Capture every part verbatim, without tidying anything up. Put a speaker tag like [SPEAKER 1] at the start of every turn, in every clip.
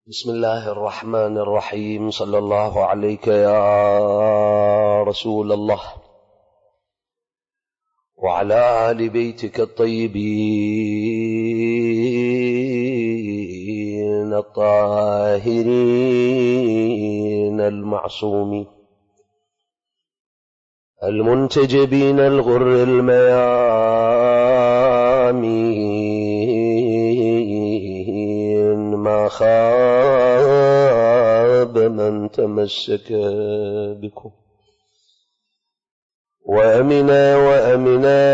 [SPEAKER 1] بسم الله الرحمن الرحيم. صلى الله عليك يا رسول الله وعلى آل بيتك الطيبين الطاهرين المعصومين المنتجبين الغر الميامين ما خاب من تمسك بكم وأمنا وأمنا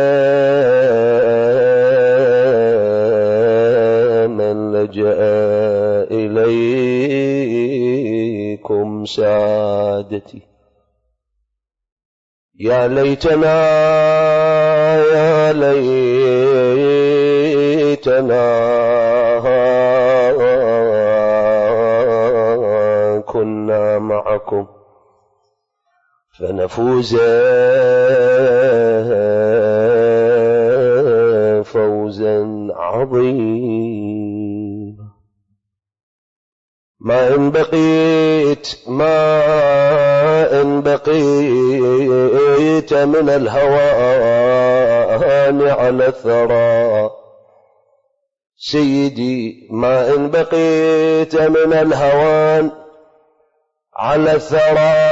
[SPEAKER 1] من لجأ إليكم سعادتي. يا ليتنا يا ليتنا كنا معكم فنفوز فوزا عظيما. ما إن بقيت ما إن بقيت من الهوان على الثرى سيدي، ما إن بقيت من الهوان على الثرى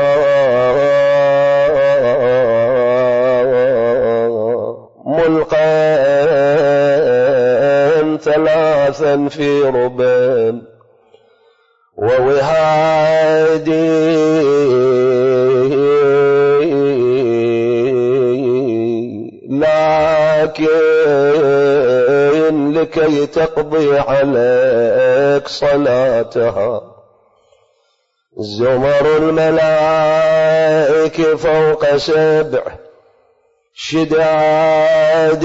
[SPEAKER 1] ملقا ثلاثا في ربان ووهادي لكن لكي تقضي عليك صلاتها زمر الملائكة فوق سبع شداد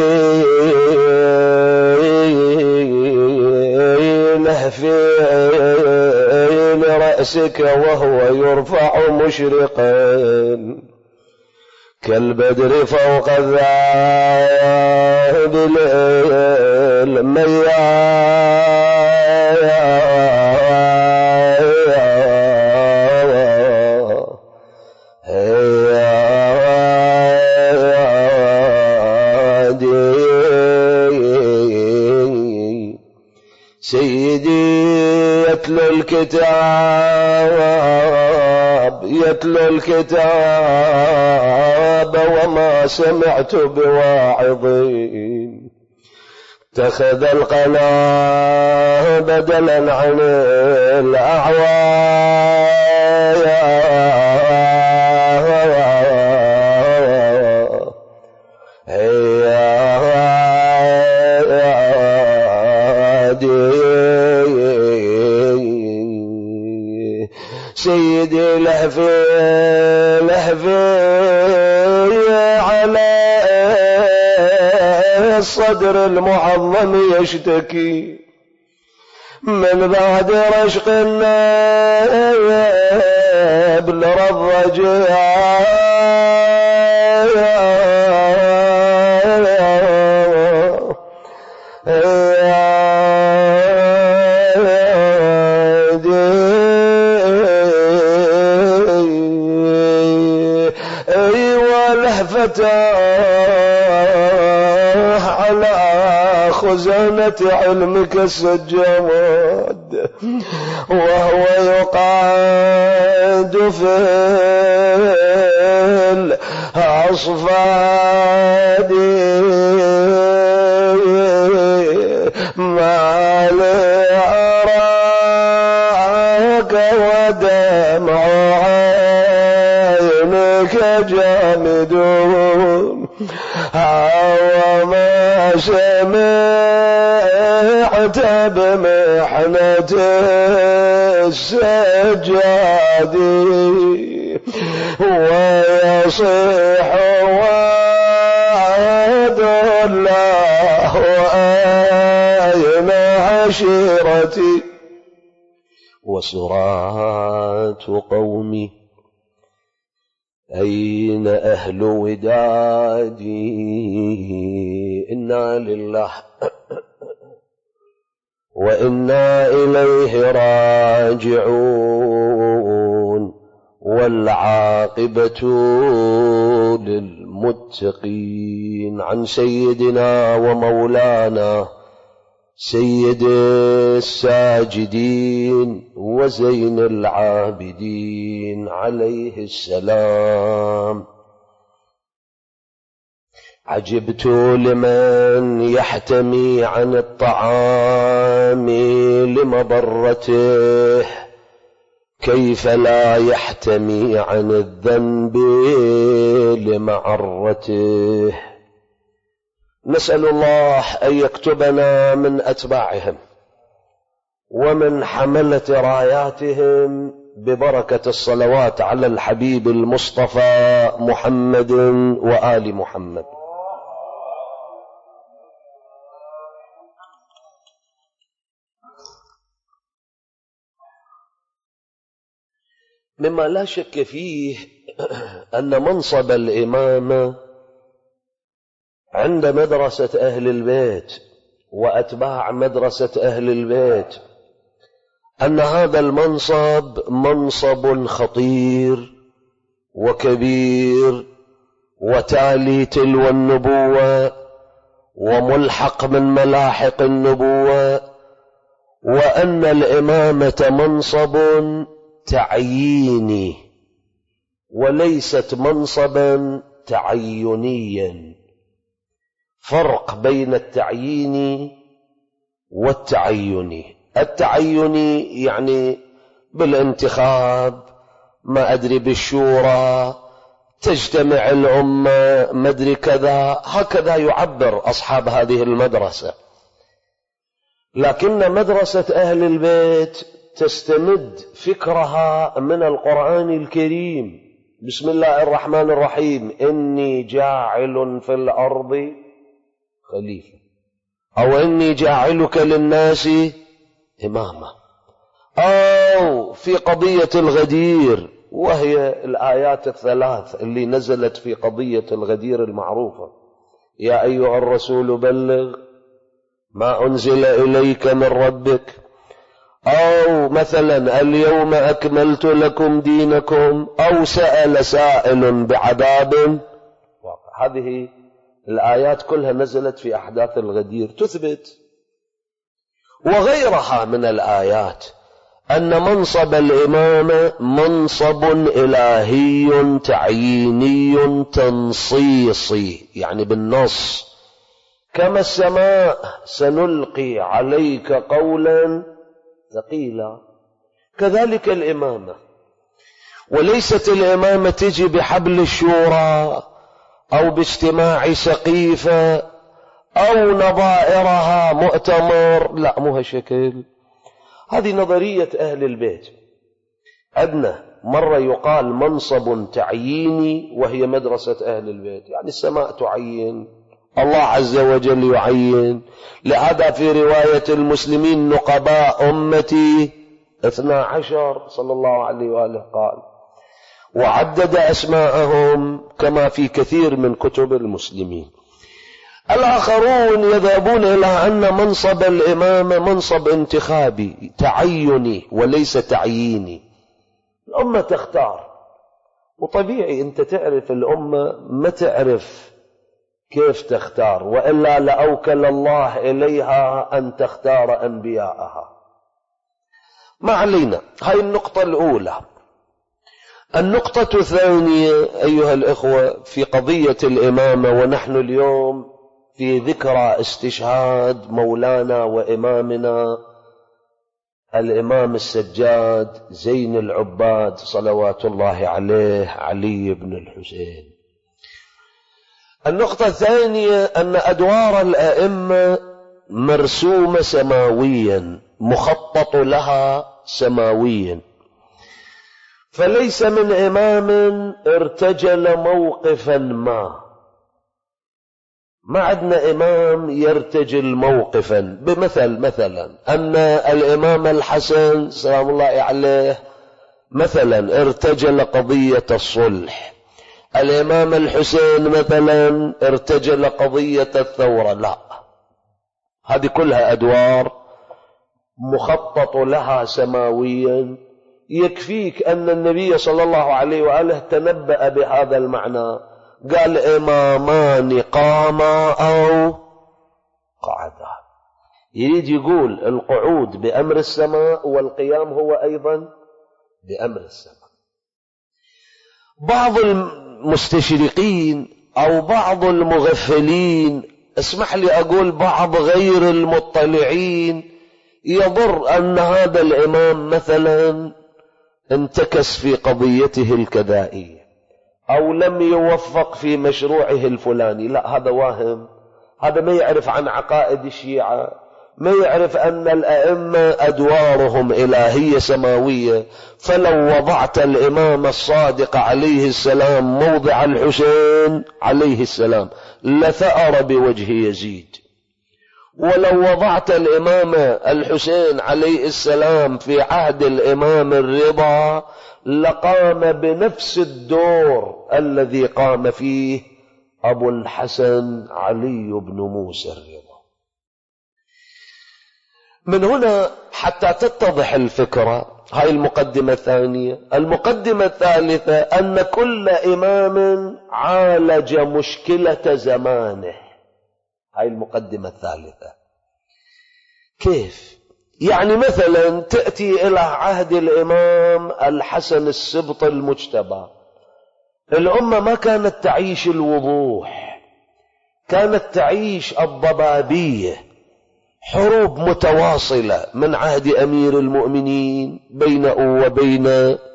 [SPEAKER 1] لهفي لرأسك وهو يرفع مشرقا كالبدر فوق الذهب سيدي يتلو الكتاب يتلو الكتاب وما سمعت بواعظين اتخذ القلم بدلا عن سيدي لهفي لهفي على الصدر المعظم يشتكي من بعد رشق النابل الرجاء على خزانة علمك السجاد وهو يقعد في الأصفاد ما لأراك ودمع عينك جامدون وما سمعت بمحنة السجاد ويصيح وعد الله أين عشيرتي وسرات قومي أين أهل ودادي. إنا لله وإنا إليه راجعون والعاقبة للمتقين. عن سيدنا ومولانا سيد الساجدين وزين العابدين عليه السلام: عجبت لمن يحتمي عن الطعام لمضرته، كيف لا يحتمي عن الذنب لمعرته. نسأل الله أن يكتبنا من أتباعهم ومن حملة راياتهم ببركة الصلوات على الحبيب المصطفى محمد وآل محمد. مما لا شك فيه أن منصب الإمامة عند مدرسة أهل البيت وأتباع مدرسة أهل البيت أن هذا المنصب منصب خطير وكبير وتالي تلو النبوة وملحق من ملاحق النبوة، وأن الإمامة منصب تعييني وليست منصبا تعينيا. فرق بين التعيين والتعين. التعيني يعني بالانتخاب، ما أدري بالشورى، تجتمع الأمة، ما أدري كذا، هكذا يعبر أصحاب هذه المدرسة. لكن مدرسة أهل البيت تستمد فكرها من القرآن الكريم: بسم الله الرحمن الرحيم، إني جاعل في الأرض خليفة، أو إني جاعلك للناس إماما، أو في قضية الغدير، وهي الآيات الثلاث اللي نزلت في قضية الغدير المعروفة: يا أيها الرسول بلغ ما أنزل إليك من ربك، أو مثلا اليوم أكملت لكم دينكم، أو سأل سائل بعذاب واقع. هذه الآيات كلها نزلت في أحداث الغدير تثبت، وغيرها من الآيات، أن منصب الإمامة منصب إلهي تعييني تنصيصي، يعني بالنص: كما السماء سنلقي عليك قولا ثقيلا، كذلك الإمامة. وليست الإمامة تجي بحبل الشورى أو باجتماع سقيفة أو نظائرها مؤتمر، لا، مو هالشكل. هذه نظرية أهل البيت. عندنا مرة يقال منصب تعييني وهي مدرسة أهل البيت، يعني السماء تعين، الله عز وجل يعين. لهذا في رواية المسلمين نقباء أمتي اثنا عشر صلى الله عليه وآله قال، وعدد أسماءهم كما في كثير من كتب المسلمين. الآخرون يذهبون إلى أن منصب الإمامة منصب انتخابي تعيني وليس تعييني. الأمة تختار، وطبيعي أنت تعرف الأمة ما تعرف كيف تختار، وإلا لأوكل الله إليها أن تختار أنبياءها. ما علينا. هاي النقطة الأولى. النقطة الثانية أيها الإخوة في قضية الإمامة، ونحن اليوم في ذكرى استشهاد مولانا وإمامنا الإمام السجاد زين العباد صلوات الله عليه، علي بن الحسين. النقطة الثانية أن أدوار الأئمة مرسومة سماويا، مخطط لها سماويا، فليس من إمام ارتجل موقفا ما. ما عندنا إمام يرتجل موقفا. بمثل مثلا أن الإمام الحسن سلام الله عليه مثلا ارتجل قضية الصلح، الإمام الحسين مثلا ارتجل قضية الثورة، لا، هذه كلها أدوار مخطط لها سماويا، يكفيك أن النبي صلى الله عليه وآله تنبأ بهذا المعنى، قال إمامان قاما أو قعدا. يريد يقول القعود بأمر السماء والقيام هو أيضا بأمر السماء. بعض المستشرقين أو بعض المغفلين، اسمح لي أقول بعض غير المطلعين، يضر أن هذا الإمام مثلا انتكس في قضيته الكذائية أو لم يوفق في مشروعه الفلاني. لا، هذا واهم، هذا ما يعرف عن عقائد الشيعة، ما يعرف أن الأئمة أدوارهم إلهية سماوية. فلو وضعت الإمام الصادق عليه السلام موضع الحسين عليه السلام لثأر بوجه يزيد، ولو وضعت الإمام الحسين عليه السلام في عهد الإمام الرضا لقام بنفس الدور الذي قام فيه أبو الحسن علي بن موسى الرضا. من هنا حتى تتضح الفكرة، هاي المقدمة الثانية. المقدمة الثالثة أن كل إمام عالج مشكلة زمانه. هاي المقدمة الثالثة. كيف؟ يعني مثلا تأتي إلى عهد الإمام الحسن السبط المجتبى، الأمة ما كانت تعيش الوضوح، كانت تعيش الضبابية، حروب متواصلة من عهد أمير المؤمنين بينه وبين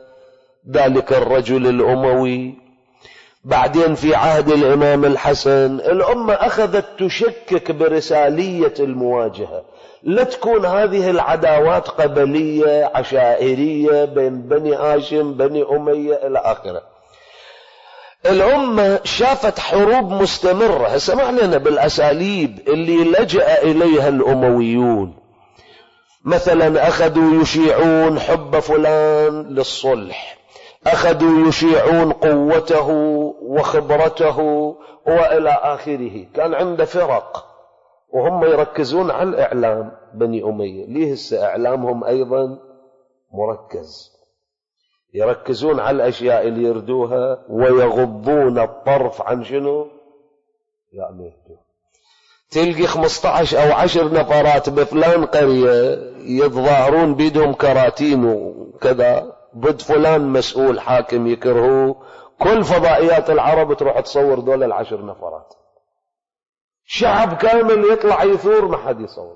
[SPEAKER 1] ذلك الرجل الأموي. بعدين في عهد الإمام الحسن الأمة أخذت تشكك برسالية المواجهة، لا تكون هذه العداوات قبلية عشائرية بين بني هاشم بني أمية إلى آخره. الأمة شافت حروب مستمرة. هسه ما علينا بالأساليب اللي لجأ إليها الأمويون، مثلا أخذوا يشيعون حب فلان للصلح، أخذوا يشيعون قوته وخبرته وإلى آخره. كان عنده فرق وهم يركزون على الإعلام بني أمية. ليه هسه إعلامهم أيضا مركز، يركزون على الأشياء اللي يردوها ويغضون الطرف عن شنو؟ لا ما يردوه. تلقي خمسة عشر أو عشر نفرات بفلان قرية يتظاهرون بيدهم كراتين وكذا ضد فلان مسؤول حاكم يكرهوه، كل فضائيات العرب تروح تصور دول العشر نفرات. شعب كامل يطلع يثور ما حد يصور.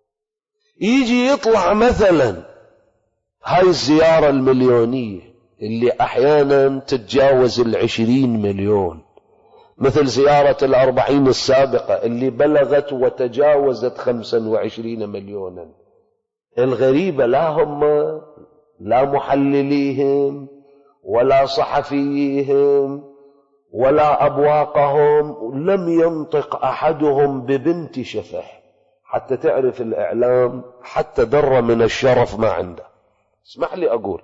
[SPEAKER 1] يجي يطلع مثلا هاي الزيارة المليونية اللي أحيانا تتجاوز العشرين مليون، مثل زيارة الأربعين السابقة اللي بلغت وتجاوزت خمسة وعشرين مليونا. الغريبة لا هم لا محلليهم ولا صحفيهم ولا أبواقهم لم ينطق أحدهم ببنت شفح، حتى تعرف الإعلام حتى ذرة من الشرف ما عنده. اسمح لي أقول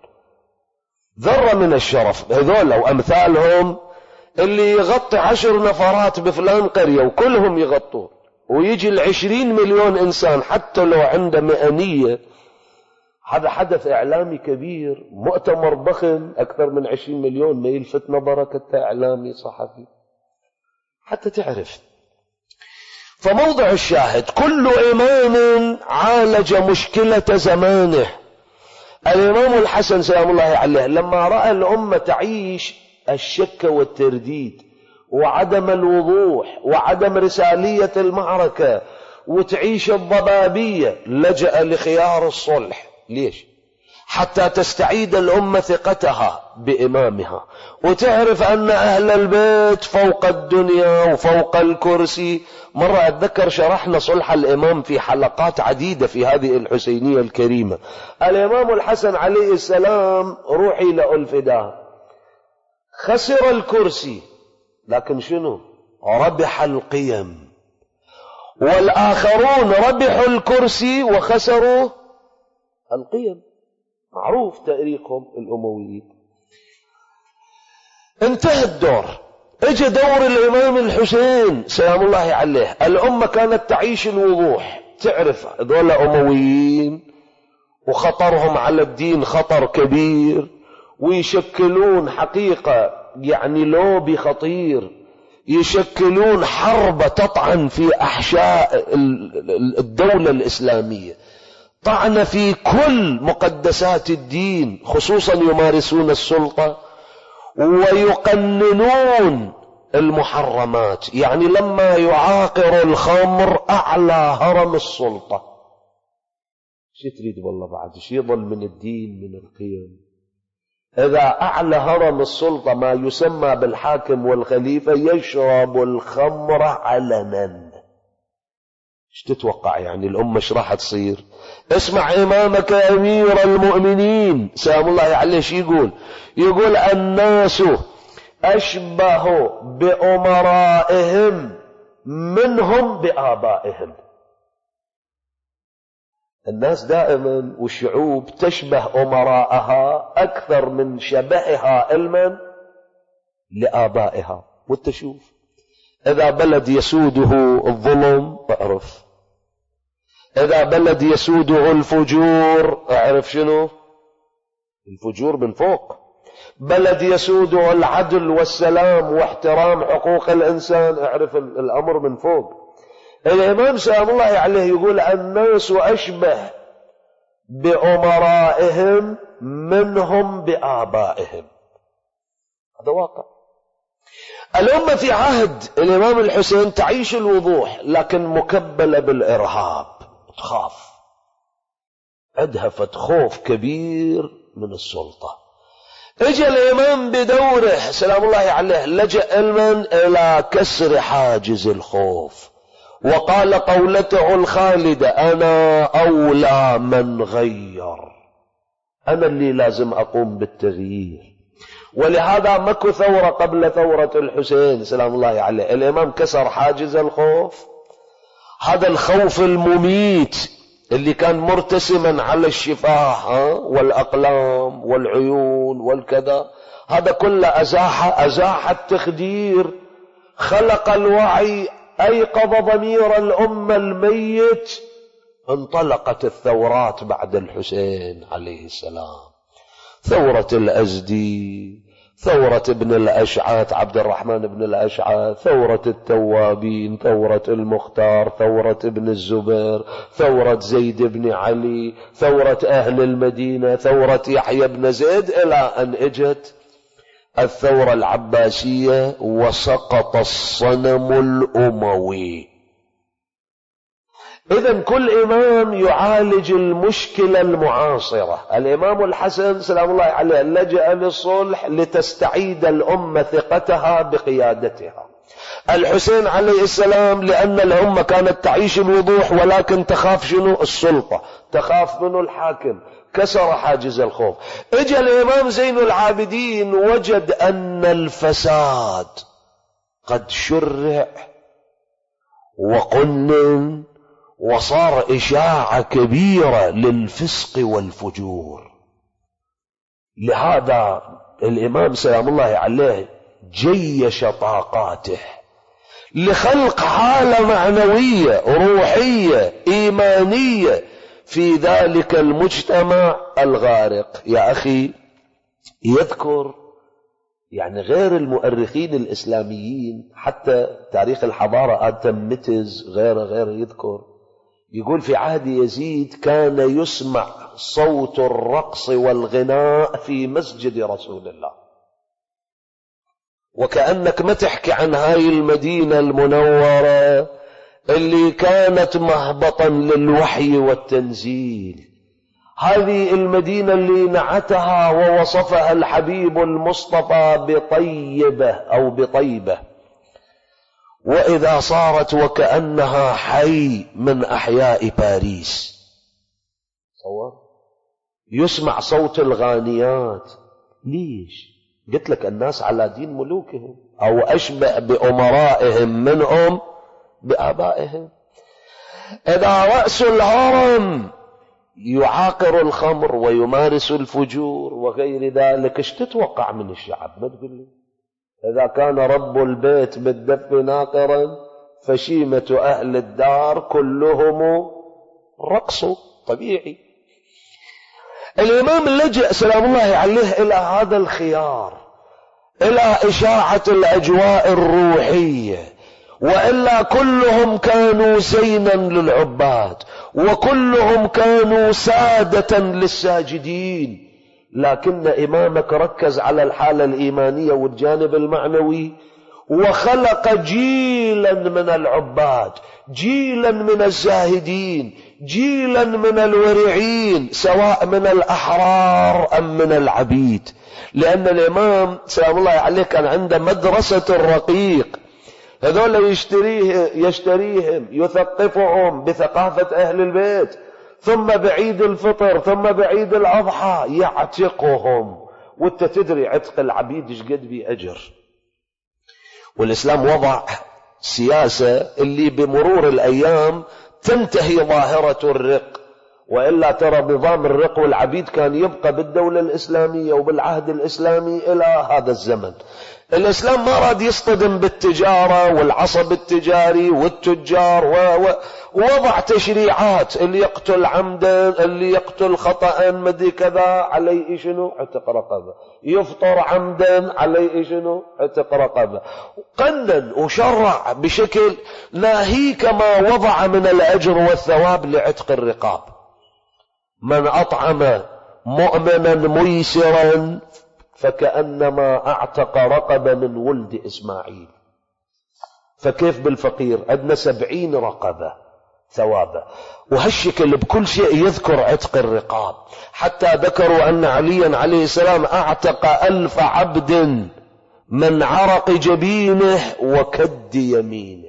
[SPEAKER 1] ذرة من الشرف. هذول وأمثالهم اللي يغطي عشر نفرات بفلان قرية وكلهم يغطون، ويجي العشرين مليون إنسان حتى لو عنده مئنية. هذا حدث إعلامي كبير، مؤتمر ضخم أكثر من عشرين مليون، ما يلفت نظرك إعلامي صحفي حتى تعرف. فموضع الشاهد كل إمام عالج مشكلة زمانه. الإمام الحسن سلام الله عليه لما رأى الأمة تعيش الشك والترديد وعدم الوضوح وعدم رسالية المعركة وتعيش الضبابية، لجأ لخيار الصلح. ليش؟ حتى تستعيد الأمة ثقتها بإمامها وتعرف أن أهل البيت فوق الدنيا وفوق الكرسي. مرة أتذكر شرحنا صلح الإمام في حلقات عديدة في هذه الحسينية الكريمة. الإمام الحسن عليه السلام روحي له الفداء، خسر الكرسي لكن شنو؟ ربح القيم. والآخرون ربحوا الكرسي وخسروا القيم، معروف تاريخهم الأمويين. انتهى الدور، اجى دور الإمام الحسين سلام الله عليه. الأمة كانت تعيش الوضوح، تعرف هذول أمويين وخطرهم على الدين خطر كبير، ويشكلون حقيقة يعني لوبي خطير، يشكلون حرب تطعن في أحشاء الدولة الإسلامية، طعن في كل مقدسات الدين، خصوصا يمارسون السلطة ويقننون المحرمات. يعني لما يعاقر الخمر أعلى هرم السلطة، شو تريد والله بعد شي يضل من الدين من القيم؟ إذا أعلى هرم السلطة ما يسمى بالحاكم والخليفة يشرب الخمر علنا، ايش تتوقع يعني الأمة ايش راح تصير؟ اسمع إمامك أمير المؤمنين سلام الله عليه شو يقول؟ يقول الناس أشبه بأمرائهم منهم بآبائهم. الناس دائما والشعوب تشبه أمراءها أكثر من شبهها علما لآبائها. وانت شوف إذا بلد يسوده الظلم اعرف، إذا بلد يسوده الفجور اعرف شنو الفجور من فوق، بلد يسوده العدل والسلام واحترام حقوق الإنسان اعرف الأمر من فوق. الإمام سلام الله عليه يقول الناس أشبه بأمرائهم منهم بآبائهم. هذا واقع. الأمة في عهد الإمام الحسين تعيش الوضوح لكن مكبلة بالإرهاب، تخاف، أدهفت خوف كبير من السلطة. اجى الإمام بدوره سلام الله عليه لجأ المن إلى كسر حاجز الخوف، وقال قولته الخالدة أنا أولى من غير، أنا اللي لازم أقوم بالتغيير. ولهذا ماكو ثورة قبل ثورة الحسين سلام الله عليه، الإمام كسر حاجز الخوف. هذا الخوف المميت اللي كان مرتسما على الشفاه والأقلام والعيون والكذا، هذا كله أزاح أزاح التخدير، خلق الوعي، أيقظ ضمير الأمة الميت. انطلقت الثورات بعد الحسين عليه السلام، ثورة الأزدي، ثورة ابن الأشعث عبد الرحمن بن الأشعث، ثورة التوابين، ثورة المختار، ثورة ابن الزبير، ثورة زيد بن علي، ثورة أهل المدينة، ثورة يحيى بن زيد، إلى أن اجت الثورة العباسية وسقط الصنم الأموي. إذن كل إمام يعالج المشكلة المعاصرة. الإمام الحسن سلام الله عليه لجأ للصلح لتستعيد الأمة ثقتها بقيادتها. الحسين عليه السلام لأن الأمة كانت تعيش الوضوح ولكن تخاف شنو؟ السلطة، تخاف منه الحاكم، كسر حاجز الخوف. اجى الإمام زين العابدين وجد أن الفساد قد شرع وقنن وصار إشاعة كبيرة للفسق والفجور. لهذا الإمام سلام الله عليه جيش طاقاته لخلق حالة معنوية روحية إيمانية في ذلك المجتمع الغارق. يا أخي يذكر يعني غير المؤرخين الإسلاميين، حتى تاريخ الحضارة آدم متز غير غير يذكر، يقول في عهد يزيد كان يسمع صوت الرقص والغناء في مسجد رسول الله. وكأنك ما تحكي عن هاي المدينة المنورة اللي كانت مهبطا للوحي والتنزيل، هذه المدينة اللي نعتها ووصفها الحبيب المصطفى بطيبة أو بطيبة، وإذا صارت وكأنها حي من أحياء باريس. صور يسمع صوت الغانيات. ليش؟ قلت لك الناس على دين ملوكهم، أو أشبه بأمرائهم منهم بآبائهم. إذا رأس الهرم يعاقر الخمر ويمارس الفجور وغير ذلك، ايش تتوقع من الشعب؟ ما تقول لي إذا كان رب البيت بالدف ناقرا فشيمة أهل الدار كلهم رقص طبيعي. الإمام لجأ سلام الله عليه إلى هذا الخيار، إلى إشاعة الأجواء الروحية، وإلا كلهم كانوا زينا للعباد، وكلهم كانوا سادة للساجدين، لكن إمامك ركز على الحالة الإيمانية والجانب المعنوي، وخلق جيلا من العباد، جيلا من الزاهدين، جيلا من الورعين، سواء من الأحرار أم من العبيد. لأن الإمام سلام الله عليه كان عنده مدرسة الرقيق، هذول يشتريه يشتريهم يثقفهم بثقافة أهل البيت، ثم بعيد الفطر ثم بعيد الأضحى يعتقهم. وانت تدري عتق العبيد ايش قد بأجر. والإسلام وضع سياسة اللي بمرور الأيام تنتهي ظاهرة الرق، وإلا ترى نظام الرق والعبيد كان يبقى بالدولة الإسلامية وبالعهد الإسلامي إلى هذا الزمن. الإسلام ما راد يصطدم بالتجارة والعصب التجاري والتجار، ووضع تشريعات، اللي يقتل عمدا، اللي يقتل خطأ مدي كذا عليه شنو؟ عتق رقبة، يفطر عمدا عليه شنو؟ عتق رقبة. قنن وشرع بشكل ناهيك ما وضع من الأجر والثواب لعتق الرقاب. من أطعم مؤمنا ميسرا فكأنما أعتق رقبة من ولد إسماعيل. فكيف بالفقير؟ عندنا سبعين رقبة ثوابه. وهالشكل بكل شيء يذكر عتق الرقاب، حتى ذكروا أن عليا عليه السلام أعتق ألف عبد من عرق جبينه وكد يمينه.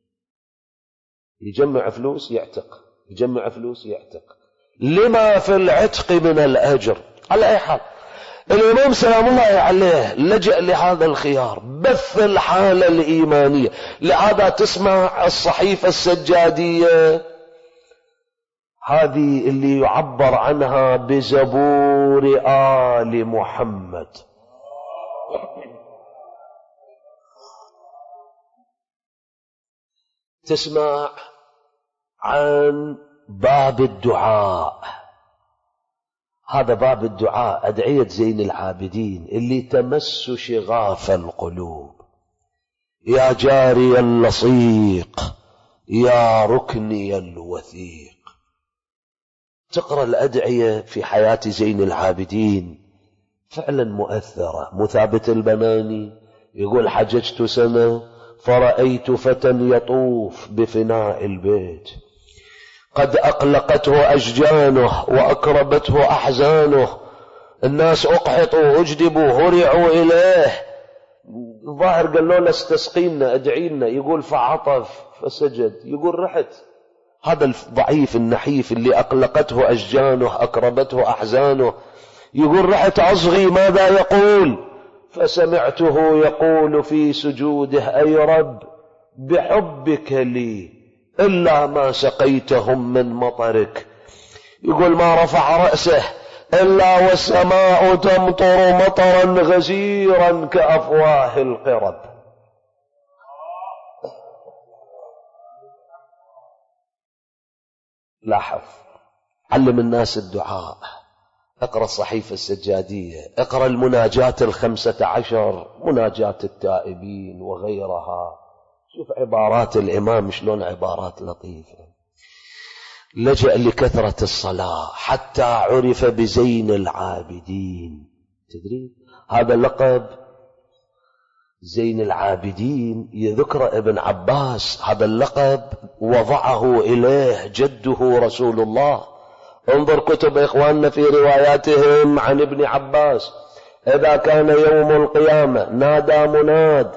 [SPEAKER 1] يجمع فلوس يعتق، يجمع فلوس يعتق، لما في العتق من الأجر. على أي حال الإمام سلام الله عليه لجأ لهذا الخيار، بث الحالة الإيمانية. لهذا تسمع الصحيفة السجادية هذه اللي يعبر عنها بزبور آل محمد، تسمع عن باب الدعاء. هذا باب الدعاء، أدعية زين العابدين اللي تمس شغاف القلوب. يا جاري اللصيق، يا ركني الوثيق. تقرأ الأدعية في حياة زين العابدين فعلا مؤثرة. مثابت البناني يقول حججت سنة فرأيت فتى يطوف بفناء البيت، قد أقلقته أشجانه وأكربته أحزانه، الناس أقحطوا أجدبوا هرعوا إليه. الظاهر قال له استسقينا ادعينا، يقول فعطف فسجد، يقول رحت. هذا الضعيف النحيف اللي أقلقته أشجانه أكربته أحزانه، يقول رحت أصغي ماذا يقول، فسمعته يقول في سجوده أي رب بحبك لي إلا ما سقيتهم من مطرك. يقول ما رفع رأسه إلا والسماء تمطر مطرا غزيرا كأفواه القرب. لاحظ، علم الناس الدعاء، اقرأ الصحيفة السجادية، اقرأ المناجات الخمسة عشر، مناجات التائبين وغيرها. شوف عبارات الإمام شلون عبارات لطيفة. لجأ لكثرة الصلاة حتى عرف بزين العابدين. تدري هذا لقب زين العابدين يذكر ابن عباس، هذا اللقب وضعه إليه جده رسول الله. انظر كتب إخواننا في رواياتهم عن ابن عباس، إذا كان يوم القيامة نادى مناد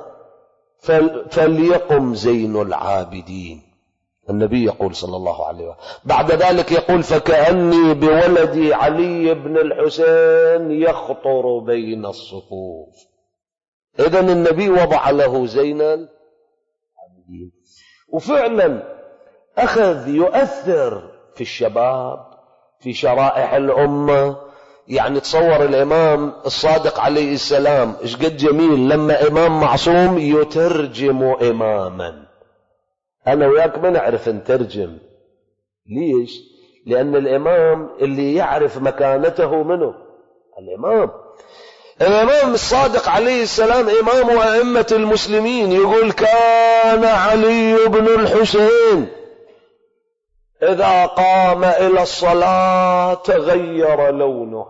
[SPEAKER 1] فليقم زين العابدين. النبي يقول صلى الله عليه وسلم بعد ذلك يقول فكأني بولدي علي بن الحسين يخطر بين الصفوف. إذن النبي وضع له زين العابدين، وفعلا أخذ يؤثر في الشباب في شرائح الأمة. يعني تصور الإمام الصادق عليه السلام إيش قد جميل لما إمام معصوم يترجم إماما. أنا وياك ما نعرف نترجم، ليش؟ لأن الإمام اللي يعرف مكانته منه الإمام الإمام الصادق عليه السلام إمام أئمة المسلمين، يقول كان علي بن الحسين إذا قام إلى الصلاة تغير لونه،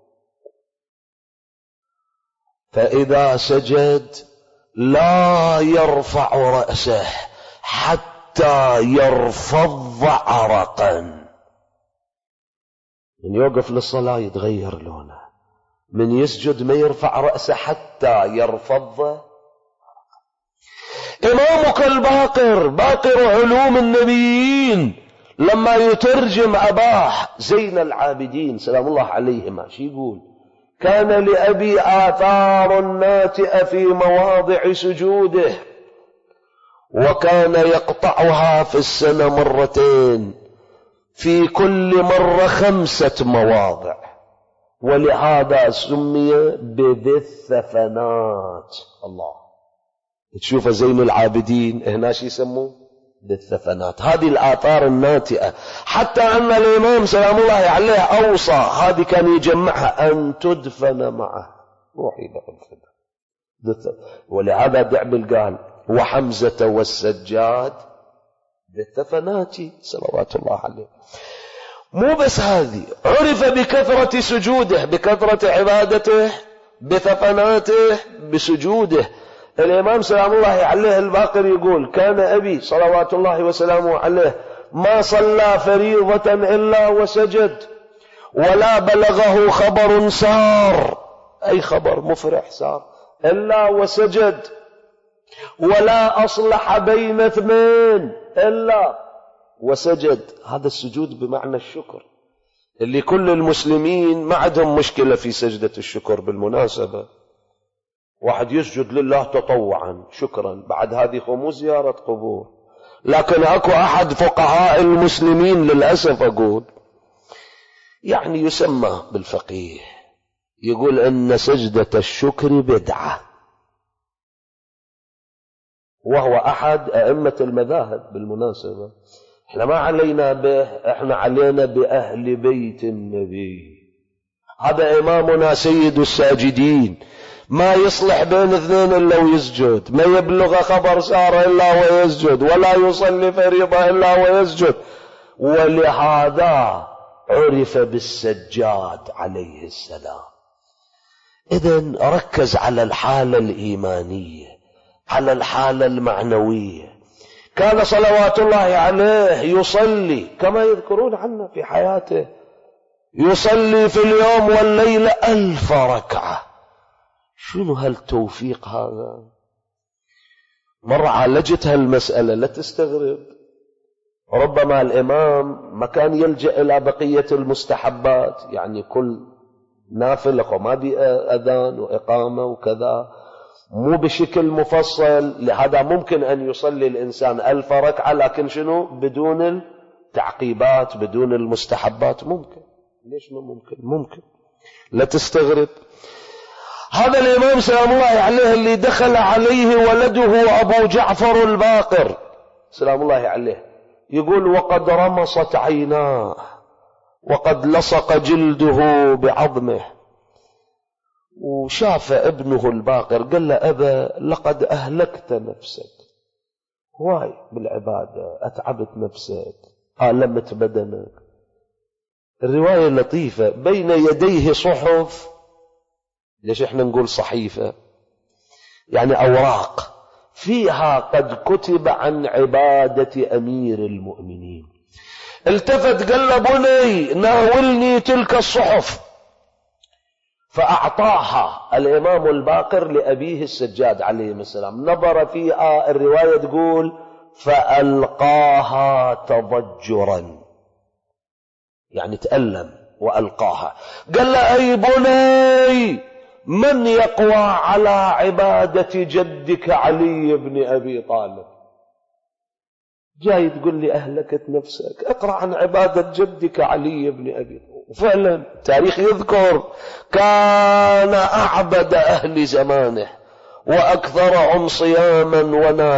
[SPEAKER 1] فإذا سجد لا يرفع رأسه حتى يرفض عرقا. من يوقف للصلاة يتغير لونه، من يسجد ما يرفع رأسه حتى يرفض عرقا. إمامك الباقر باقر علوم النبيين لما يترجم أباه زين العابدين سلام الله عليهما شي يقول؟ كان لأبي آثار ناتئة في مواضع سجوده، وكان يقطعها في السنة مرتين، في كل مرة خمسة مواضع، ولهذا سمي بذي الثفنات. الله، تشوف زين العابدين هنا شي يسموه بالثفنات. هذه الآثار الناتئة، حتى أن الإمام سلام الله عليه أوصى هذه كان يجمعها أن تدفن معه، روحي بقى. ولهذا دعبل قال وحمزة والسجاد بالثفنات صلوات الله عليه. مو بس هذه، عرف بكثرة سجوده، بكثرة عبادته، بثفناته، بسجوده. الإمام سلام الله عليه الباقر يقول كان أبي صلوات الله وسلامه عليه ما صلى فريضة إلا وسجد، ولا بلغه خبر سار، أي خبر مفرح سار، إلا وسجد، ولا أصلح بين اثنين إلا وسجد. هذا السجود بمعنى الشكر اللي كل المسلمين ما عندهم مشكلة في سجدة الشكر. بالمناسبة واحد يسجد لله تطوعا شكرا، بعد هذه خمو زيارة قبور. لكن اكو احد فقهاء المسلمين للأسف اقول يعني يسمى بالفقيه يقول ان سجدة الشكر بدعة، وهو احد ائمة المذاهب. بالمناسبة احنا ما علينا به، احنا علينا باهل بيت النبي. هذا امامنا سيد الساجدين، ما يصلح بين اثنين الا ويسجد، ما يبلغ خبر سار الا ويسجد، ولا يصلي فريضة الا ويسجد. ولهذا عرف بالسجاد عليه السلام. إذن ركز على الحالة الإيمانية، على الحالة المعنوية. كان صلوات الله عليه يصلي كما يذكرون عنه في حياته، يصلي في اليوم والليلة ألف ركعة. شنو هالتوفيق هذا؟ مرة عالجت هالمسألة لا تستغرب. ربما الإمام ما كان يلجأ إلى بقية المستحبات، يعني كل نافلة وما بي أذان وإقامة وكذا، مو بشكل مفصل. لهذا ممكن أن يصلي الإنسان ألف ركعة، لكن شنو؟ بدون التعقيبات، بدون المستحبات. ممكن. ليش ما ممكن؟ ممكن، لا تستغرب. هذا الإمام سلام الله عليه اللي دخل عليه ولده أبو جعفر الباقر سلام الله عليه، يقول وقد رمصت عيناه وقد لصق جلده بعظمه، وشاف ابنه الباقر قال له أبا لقد أهلكت نفسك، هواي بالعبادة، أتعبت نفسك، آلمت بدنك. الرواية لطيفة، بين يديه صحف، ليش احنا نقول صحيفة؟ يعني أوراق فيها قد كتب عن عبادة أمير المؤمنين. التفت قال له بني ناولني تلك الصحف، فأعطاها الإمام الباقر لأبيه السجاد عليه السلام. نظر فيها، الرواية تقول فألقاها تضجرا، يعني تألم وألقاها. قال له أي بني من يقوى على عبادة جدك علي بن أبي طالب؟ جاي تقول لي أهلكت نفسك، اقرأ عن عبادة جدك علي بن أبي طالب. وفعلا التاريخ يذكر كان أعبد أهل زمانه وأكثرهم صياما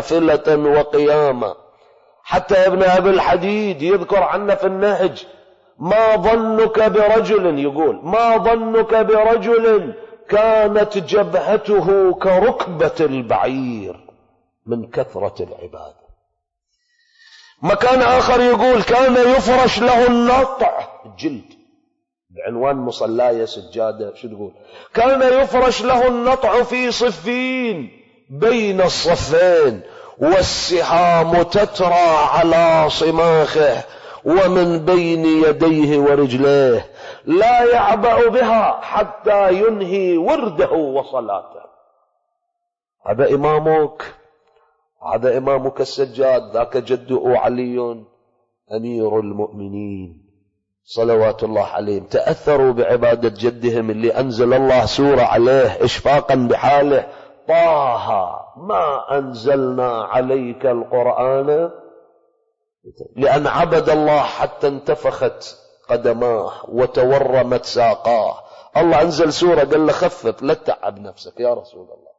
[SPEAKER 1] ونافلة وقياما. حتى ابن أبي الحديد يذكر عنه في النهج ما ظنك برجل يقول ما ظنك برجل كانت جبهته كركبة البعير من كثرة العبادة. مكان آخر يقول كان يفرش له النطع الجلد بعنوان مصلاية سجادة. شو تقول؟ كان يفرش له النطع في صفين بين الصفين والسهام تترى على صماخه ومن بين يديه ورجليه لا يعبأ بها حتى ينهي ورده وصلاته. هذا إمامك، هذا إمامك السجاد، ذاك جده علي أمير المؤمنين صلوات الله عليهم. تأثروا بعبادة جدهم اللي أنزل الله سورة عليه إشفاقا بحاله: طه ما أنزلنا عليك القرآن، لأن عبد الله حتى انتفخت قدماه وتورمت ساقاه. الله أنزل سورة قال له خفف لا تتعب نفسك يا رسول الله.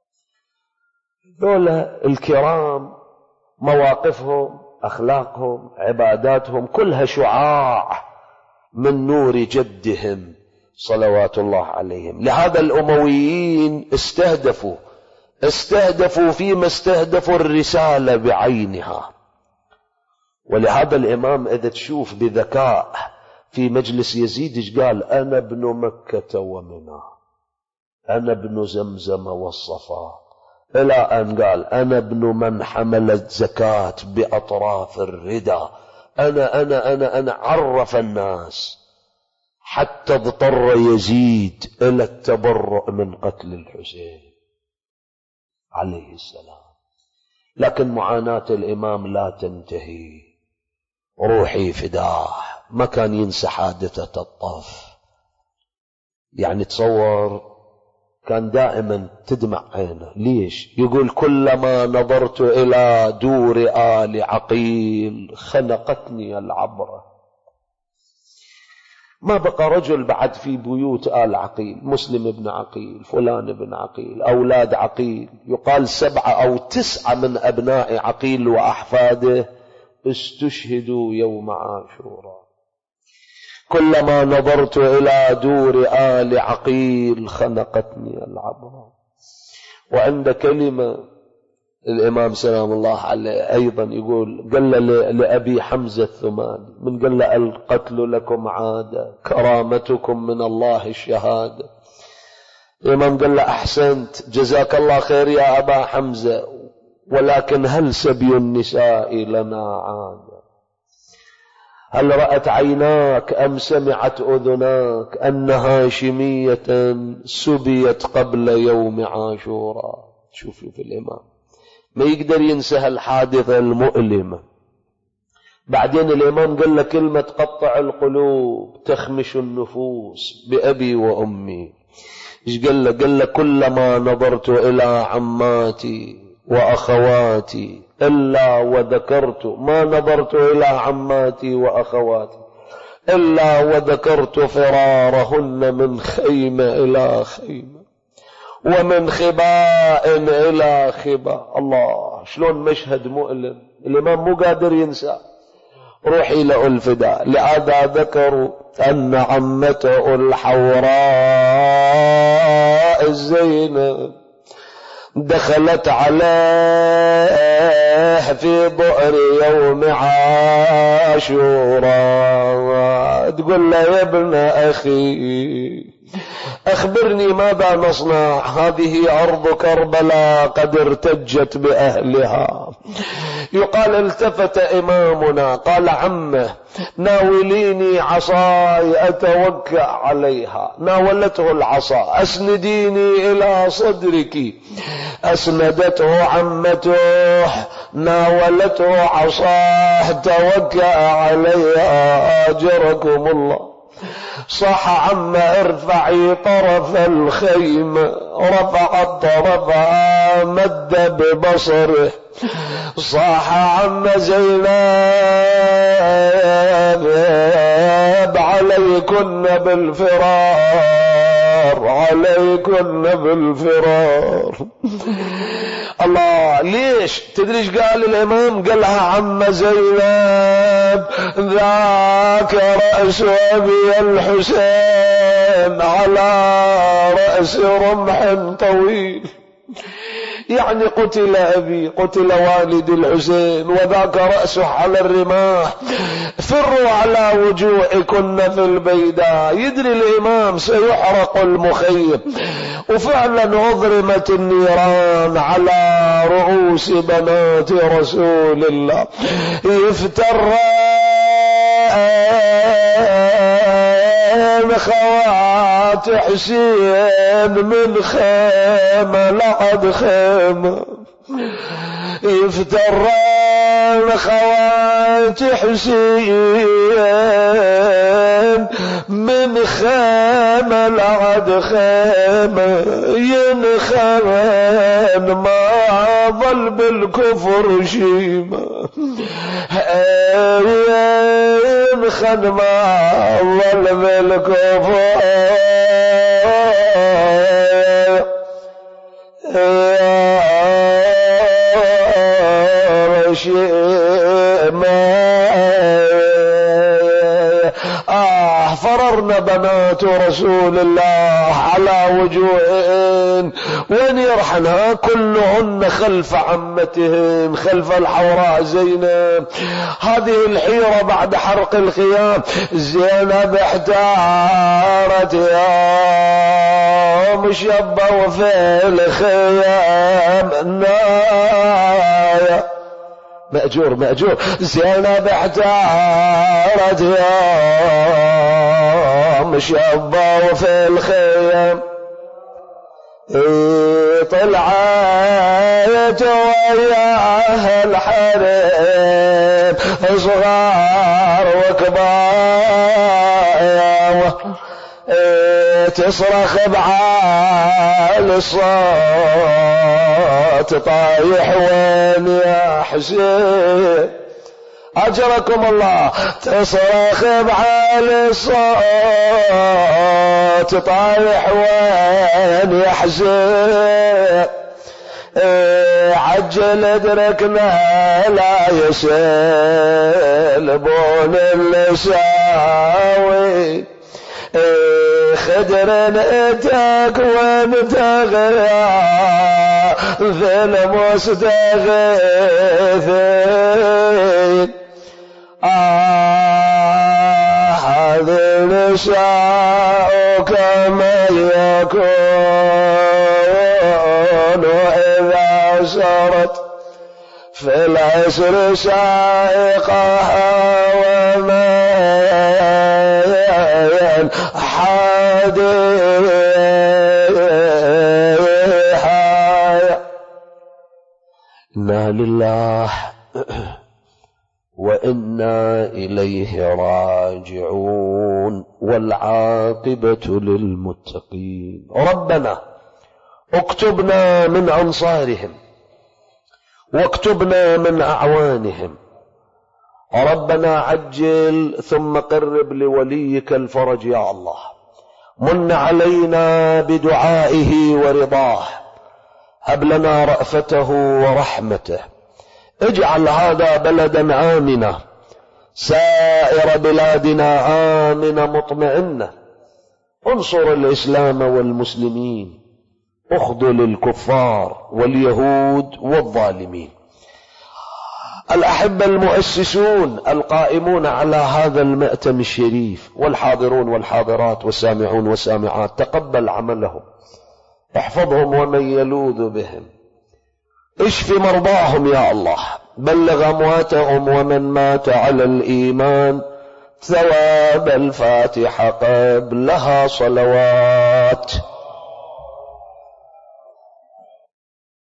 [SPEAKER 1] دولة الكرام مواقفهم أخلاقهم عباداتهم كلها شعاع من نور جدهم صلوات الله عليهم. لهذا الأمويين استهدفوا استهدفوا فيما استهدفوا الرسالة بعينها. ولهذا الإمام إذا تشوف بذكاء في مجلس يزيد إيش قال؟ أنا ابن مكة ومنى، أنا ابن زمزم والصفا، إلى أن قال أنا ابن من حملت زكاة بأطراف الردى. أنا أنا أنا أنا عرف الناس حتى اضطر يزيد إلى التبرؤ من قتل الحسين عليه السلام. لكن معاناة الإمام لا تنتهي، روحي فداه، ما كان ينسى حادثة الطف. يعني تصور كان دائما تدمع عينه. ليش؟ يقول كلما نظرت إلى دور آل عقيل خنقتني العبرة. ما بقى رجل بعد في بيوت آل عقيل، مسلم بن عقيل، فلان بن عقيل، أولاد عقيل، يقال سبعة أو تسعة من أبناء عقيل وأحفاده استشهدوا يوم عاشوراء. كلما نظرت إلى دور آل عقيل خنقتني العبرة. وعند كلمة الإمام سلام الله عليه أيضا يقول قال لأبي حمزة الثماني من قال له القتل لكم عادة كرامتكم من الله الشهادة. الإمام قال له أحسنت جزاك الله خير يا أبا حمزة، ولكن هل سبي النساء لنا عادة؟ هل رأت عيناك أم سمعت أذناك أن هاشمية سبيت قبل يوم عاشوراء؟ شوفوا في الإمام ما يقدر ينسى الحادثة المؤلمة. بعدين الإمام قال له كلمة تقطع القلوب تخمش النفوس بأبي وأمي. إيش قال له؟ قال له كلما نظرت إلى عماتي وأخواتي إلا وذكرت ما نظرت إلى عماتي وأخواتي إلا وذكرت فرارهن من خيمة إلى خيمة ومن خباء إلى خباء. الله شلون مشهد مؤلم الإمام مو قادر ينسى. روحي له الفداء. لهذا ذكروا أن عمته الحوراء الزينب دخلت عليه في ظهر يوم عاشوراء تقول له يا ابن أخي أخبرني ماذا نصنع؟ هذه أرض كربلاء قد ارتجت بأهلها. يقال التفت إمامنا قال عمه ناوليني عصاي أتوكأ عليها. ناولته العصا أسنديني إلى صدرك. أسندته عمته ناولته عصاه توكأ عليها. أجركم الله. صح عم ارفعي طرف الخيمة. رفعت طرفها مد ببصره. صح عم زينب عليكن بالفرار عليكن بالفرار. الله. ليش؟ تدري ايش قال الإمام؟ قالها عم زينب ذاك رأس أبي الحسين على رأس رمح طويل. يعني قتل أبي، قتل والد الحسين، وذاك رأسه على الرماح، فروا على وجوهكن في البيداء. يدري الإمام سيحرق المخيم، وفعلا أضرمت النيران على رؤوس بنات رسول الله. يفتران خوات حسين من خيمة لعد خيمة، يفتران خوات حسين من خيمة لعد خيمة، ينخان ما ظل بالكفر شيمة، ينخان ما ظل بالكفر آه فررنا بنات رسول الله على وجوههن ونيرحنها كلهن خلف عمتهن، خلف الحوراء زينب. هذه الحيرة بعد حرق الخيام. زينب احتارت يا مشبه وفي الخيام نايا مأجور مأجور. زينب احتارت يا مشبه وفي الخيام، طلعت وياها الحريم صغار وكبار، تصرخ بعال الصوت طايح وين يا حسين أجركم الله. تصرخ بعال الصوت طايح وين يا حسين، عجل ادركنا لا يسلبون اللساوي، خدر اتاك وانت غيا ذل مستغيثين. آه هذا نساء كما يكون إذا سرت في العسر سائقها وما حادثها. إنا لله وإنا إليه راجعون، والعاقبة للمتقين. ربنا اكتبنا من أنصارهم واكتبنا من أعوانهم. ربنا عجل ثم قرب لوليك الفرج يا الله. من علينا بدعائه ورضاه، هب لنا رأفته ورحمته. اجعل هذا بلدا آمنا، سائر بلادنا آمنة مطمئنة. انصر الإسلام والمسلمين، اخذل الكفار واليهود والظالمين. الأحبة المؤسسون القائمون على هذا المأتم الشريف، والحاضرون والحاضرات والسامعون والسامعات، تقبل عملهم، احفظهم ومن يلوذ بهم، اشف مرضاهم يا الله، بلغ أمواتهم ومن مات على الإيمان ثواب الفاتحة قبلها صلوات.